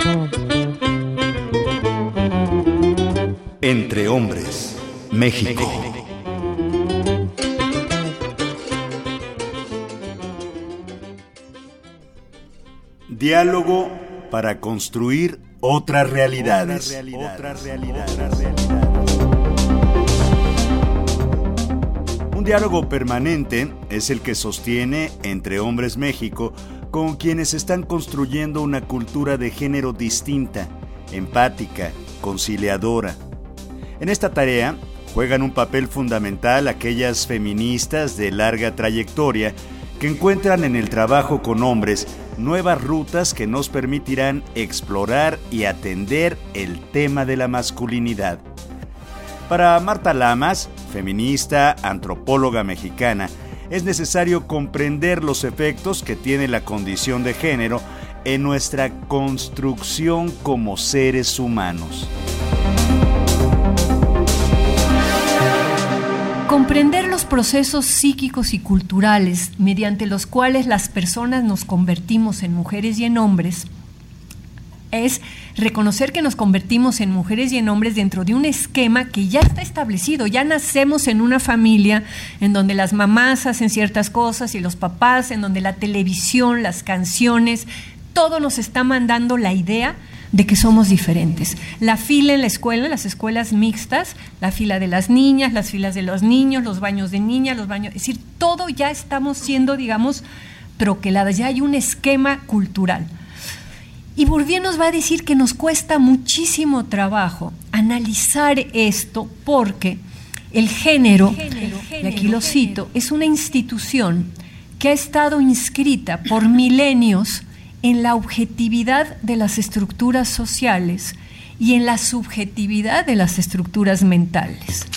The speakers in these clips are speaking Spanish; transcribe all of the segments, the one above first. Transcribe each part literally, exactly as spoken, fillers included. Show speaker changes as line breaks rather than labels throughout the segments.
Entre Hombres, México. Diálogo para construir otras realidades. Otras realidades. Un diálogo permanente es el que sostiene Entre Hombres México con quienes están construyendo una cultura de género distinta, empática, conciliadora. En esta tarea juegan un papel fundamental aquellas feministas de larga trayectoria que encuentran en el trabajo con hombres nuevas rutas que nos permitirán explorar y atender el tema de la masculinidad. Para Marta Lamas, feminista, antropóloga mexicana, es necesario comprender los efectos que tiene la condición de género en nuestra construcción como seres humanos.
Comprender los procesos psíquicos y culturales mediante los cuales las personas nos convertimos en mujeres y en hombres es reconocer que nos convertimos en mujeres y en hombres dentro de un esquema que ya está establecido. Ya nacemos en una familia en donde las mamás hacen ciertas cosas y los papás, en donde la televisión, las canciones, todo nos está mandando la idea de que somos diferentes. La fila en la escuela, las escuelas mixtas, la fila de las niñas, las filas de los niños, los baños de niñas, los baños, es decir, todo ya estamos siendo, digamos, troqueladas, ya hay un esquema cultural. Y Bourdieu nos va a decir que nos cuesta muchísimo trabajo analizar esto porque el género, el género y aquí lo cito, es una institución que ha estado inscrita por milenios en la objetividad de las estructuras sociales y en la subjetividad de las estructuras mentales.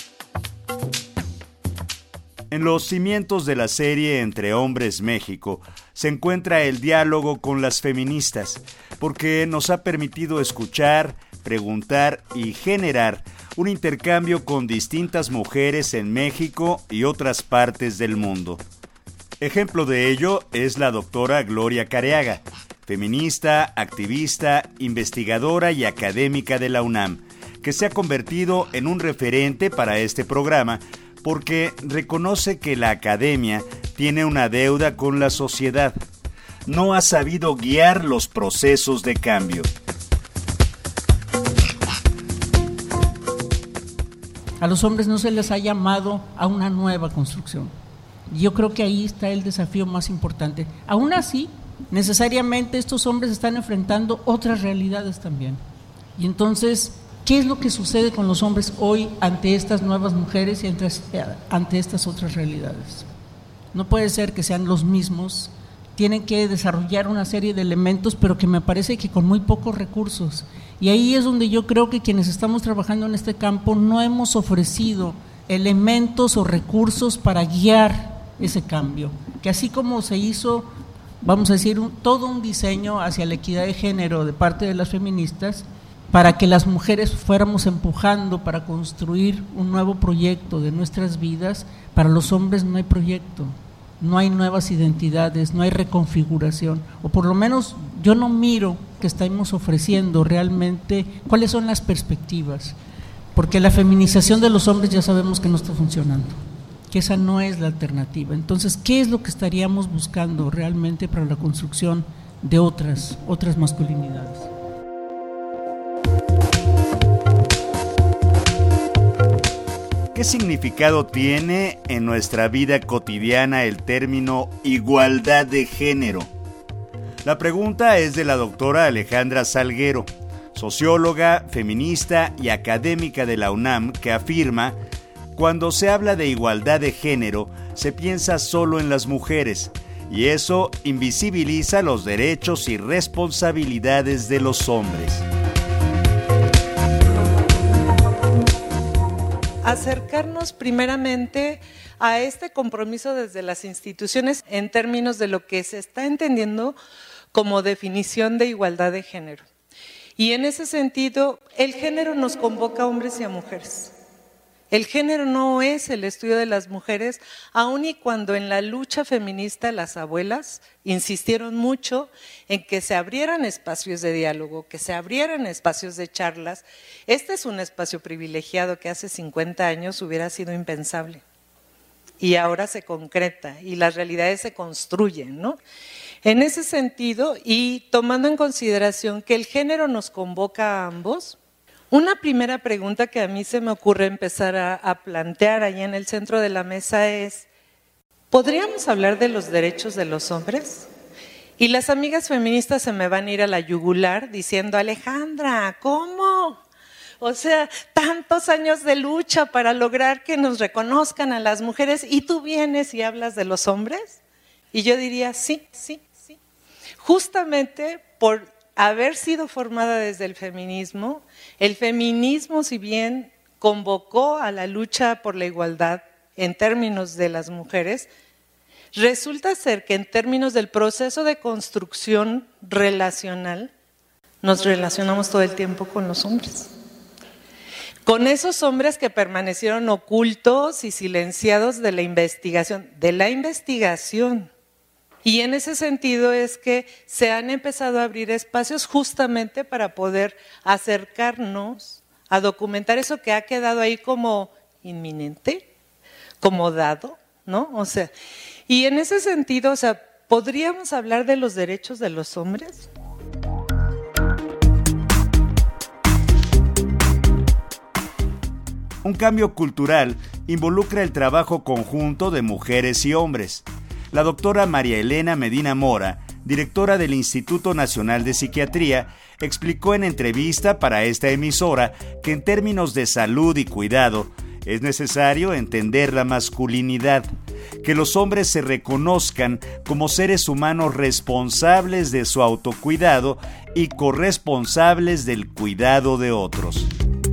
En los cimientos de la serie Entre Hombres México se encuentra el diálogo con las feministas, porque nos ha permitido escuchar, preguntar y generar un intercambio con distintas mujeres en México y otras partes del mundo. Ejemplo de ello es la doctora Gloria Careaga, feminista, activista, investigadora y académica de la UNAM, que se ha convertido en un referente para este programa porque reconoce que la academia tiene una deuda con la sociedad. No ha sabido guiar los procesos de cambio.
A los hombres no se les ha llamado a una nueva construcción. Yo creo que ahí está el desafío más importante. Aún así, necesariamente estos hombres están enfrentando otras realidades también. Y entonces, ¿qué es lo que sucede con los hombres hoy ante estas nuevas mujeres y ante, ante estas otras realidades? No puede ser que sean los mismos, tienen que desarrollar una serie de elementos, pero que me parece que con muy pocos recursos. Y ahí es donde yo creo que quienes estamos trabajando en este campo no hemos ofrecido elementos o recursos para guiar ese cambio, que así como se hizo, vamos a decir, un, todo un diseño hacia la equidad de género de parte de las feministas, para que las mujeres fuéramos empujando para construir un nuevo proyecto de nuestras vidas, para los hombres no hay proyecto, no hay nuevas identidades, no hay reconfiguración, o por lo menos yo no miro que estamos ofreciendo realmente cuáles son las perspectivas, porque la feminización de los hombres ya sabemos que no está funcionando, que esa no es la alternativa. Entonces, ¿qué es lo que estaríamos buscando realmente para la construcción de otras, otras masculinidades?
¿Qué significado tiene en nuestra vida cotidiana el término igualdad de género? La pregunta es de la doctora Alejandra Salguero, socióloga, feminista y académica de la UNAM, que afirma: cuando se habla de igualdad de género, se piensa solo en las mujeres, y eso invisibiliza los derechos y responsabilidades de los hombres.
Acercarnos primeramente a este compromiso desde las instituciones en términos de lo que se está entendiendo como definición de igualdad de género. Y en ese sentido, el género nos convoca a hombres y a mujeres. El género no es el estudio de las mujeres, aun y cuando en la lucha feminista las abuelas insistieron mucho en que se abrieran espacios de diálogo, que se abrieran espacios de charlas. Este es un espacio privilegiado que hace cincuenta años hubiera sido impensable. Y ahora se concreta y las realidades se construyen, ¿no? En ese sentido, y tomando en consideración que el género nos convoca a ambos, una primera pregunta que a mí se me ocurre empezar a, a plantear ahí en el centro de la mesa es, ¿podríamos hablar de los derechos de los hombres? Y las amigas feministas se me van a ir a la yugular diciendo, Alejandra, ¿cómo? O sea, tantos años de lucha para lograr que nos reconozcan a las mujeres y tú vienes y hablas de los hombres. Y yo diría, sí, sí, sí. Justamente por haber sido formada desde el feminismo, el feminismo, si bien convocó a la lucha por la igualdad en términos de las mujeres, resulta ser que en términos del proceso de construcción relacional, nos relacionamos todo el tiempo con los hombres. Con esos hombres que permanecieron ocultos y silenciados de la investigación, de la investigación. Y en ese sentido es que se han empezado a abrir espacios justamente para poder acercarnos a documentar eso que ha quedado ahí como inminente, como dado, ¿no? O sea, y en ese sentido, o sea, ¿podríamos hablar de los derechos de los hombres?
Un cambio cultural involucra el trabajo conjunto de mujeres y hombres. La doctora María Elena Medina Mora, directora del Instituto Nacional de Psiquiatría, explicó en entrevista para esta emisora que en términos de salud y cuidado es necesario entender la masculinidad, que los hombres se reconozcan como seres humanos responsables de su autocuidado y corresponsables del cuidado de otros.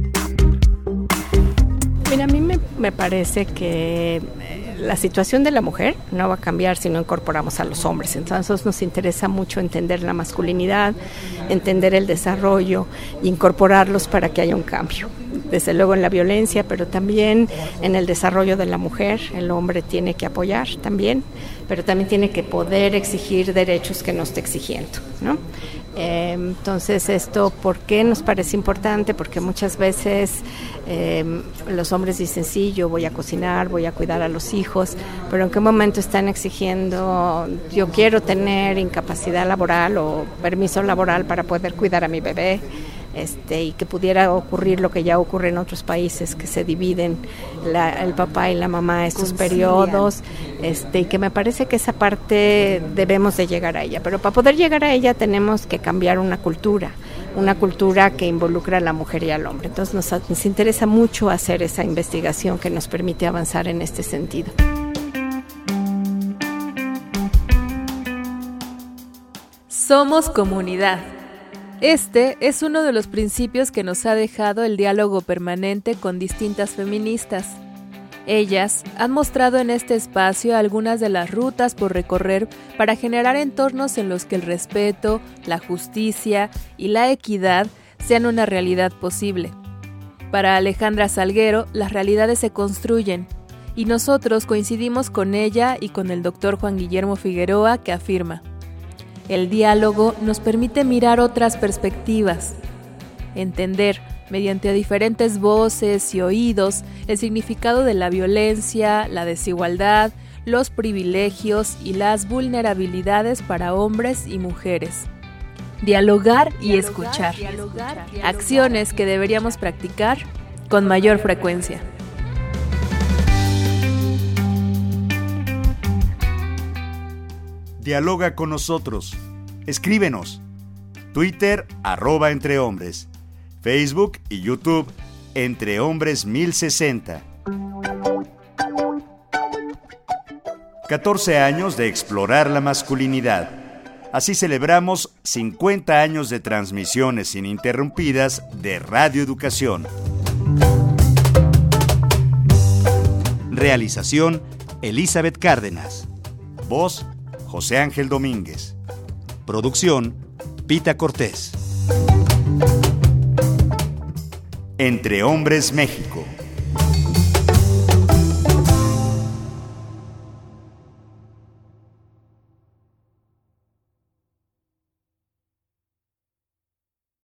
Mira, a mí me, me parece que la situación de la mujer no va a cambiar si no incorporamos a los hombres. Entonces nos interesa mucho entender la masculinidad, entender el desarrollo, incorporarlos para que haya un cambio. Desde luego en la violencia, pero también en el desarrollo de la mujer. El hombre tiene que apoyar también, pero también tiene que poder exigir derechos que no esté exigiendo, ¿no? Eh, entonces esto, ¿por qué nos parece importante? Porque muchas veces eh, los hombres dicen, sí, yo voy a cocinar, voy a cuidar a los hijos, pero ¿en qué momento están exigiendo, yo quiero tener incapacidad laboral o permiso laboral para poder cuidar a mi bebé? Este, y que pudiera ocurrir lo que ya ocurre en otros países, que se dividen la, el papá y la mamá estos Concilian. periodos, este, y que me parece que esa parte debemos de llegar a ella, pero para poder llegar a ella tenemos que cambiar una cultura, una cultura que involucra a la mujer y al hombre. Entonces nos, nos interesa mucho hacer esa investigación que nos permite avanzar en este sentido.
Somos comunidad. Este es uno de los principios que nos ha dejado el diálogo permanente con distintas feministas. Ellas han mostrado en este espacio algunas de las rutas por recorrer para generar entornos en los que el respeto, la justicia y la equidad sean una realidad posible. Para Alejandra Salguero, las realidades se construyen, y nosotros coincidimos con ella y con el doctor Juan Guillermo Figueroa, que afirma: el diálogo nos permite mirar otras perspectivas, entender, mediante diferentes voces y oídos, el significado de la violencia, la desigualdad, los privilegios y las vulnerabilidades para hombres y mujeres. Dialogar y escuchar. Acciones que deberíamos practicar con mayor frecuencia.
Dialoga con nosotros. Escríbenos. Twitter, arroba Entre Hombres. Facebook y YouTube, Entre Hombres mil sesenta. catorce años de explorar la masculinidad. Así celebramos cincuenta años de transmisiones ininterrumpidas de Radio Educación. Realización, Elizabeth Cárdenas. Voz, José Ángel Domínguez. Producción, Pita Cortés. Entre Hombres México.